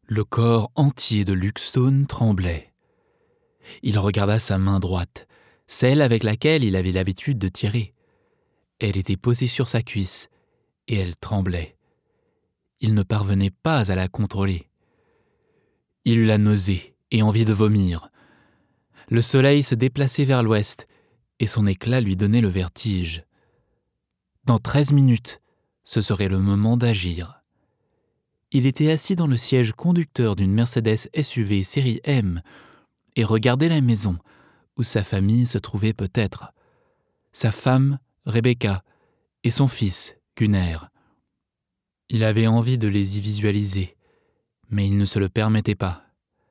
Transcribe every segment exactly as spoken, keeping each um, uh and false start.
Le corps entier de Luke Stone tremblait. Il regarda sa main droite, celle avec laquelle il avait l'habitude de tirer. Elle était posée sur sa cuisse, et elle tremblait. Il ne parvenait pas à la contrôler. Il eut la nausée et envie de vomir. Le soleil se déplaçait vers l'ouest, et son éclat lui donnait le vertige. Dans treize minutes, ce serait le moment d'agir. Il était assis dans le siège conducteur d'une Mercedes S U V série M et regardait la maison où sa famille se trouvait peut-être. Sa femme, Rebecca, et son fils, Gunnar. Il avait envie de les y visualiser, mais il ne se le permettait pas.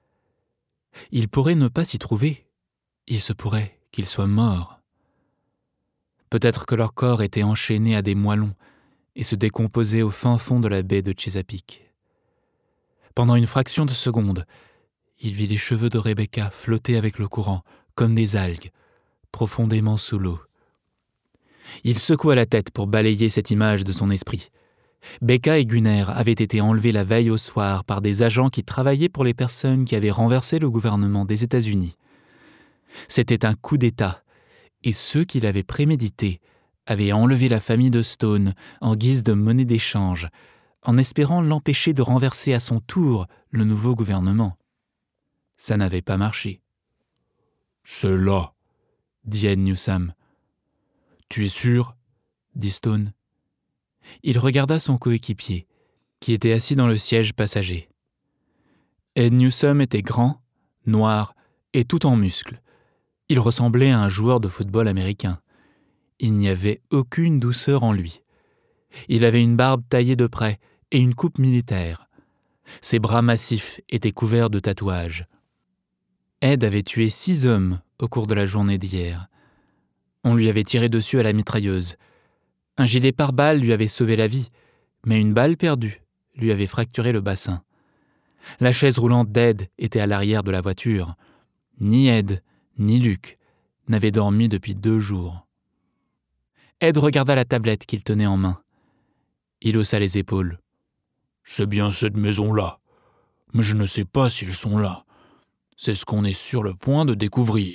Il pourrait ne pas s'y trouver. Il se pourrait qu'ils soient morts. Peut-être que leur corps était enchaîné à des moellons et se décomposait au fin fond de la baie de Chesapeake. Pendant une fraction de seconde, il vit les cheveux de Rebecca flotter avec le courant, comme des algues, profondément sous l'eau. Il secoua la tête pour balayer cette image de son esprit. Becca et Gunnar avaient été enlevés la veille au soir par des agents qui travaillaient pour les personnes qui avaient renversé le gouvernement des États-Unis. C'était un coup d'État, et ceux qui l'avaient prémédité avaient enlevé la famille de Stone en guise de monnaie d'échange, en espérant l'empêcher de renverser à son tour le nouveau gouvernement. Ça n'avait pas marché. « C'est là, » dit Ed Newsome. « Tu es sûr ?» dit Stone. Il regarda son coéquipier, qui était assis dans le siège passager. Ed Newsome était grand, noir et tout en muscles. Il ressemblait à un joueur de football américain. Il n'y avait aucune douceur en lui. Il avait une barbe taillée de près et une coupe militaire. Ses bras massifs étaient couverts de tatouages. Ed avait tué six hommes au cours de la journée d'hier. On lui avait tiré dessus à la mitrailleuse. Un gilet pare-balles lui avait sauvé la vie, mais une balle perdue lui avait fracturé le bassin. La chaise roulante d'Ed était à l'arrière de la voiture. Ni Ed, ni Luke n'avaient dormi depuis deux jours. Ed regarda la tablette qu'il tenait en main. Il haussa les épaules. « C'est bien cette maison-là, mais je ne sais pas s'ils sont là. C'est ce qu'on est sur le point de découvrir. »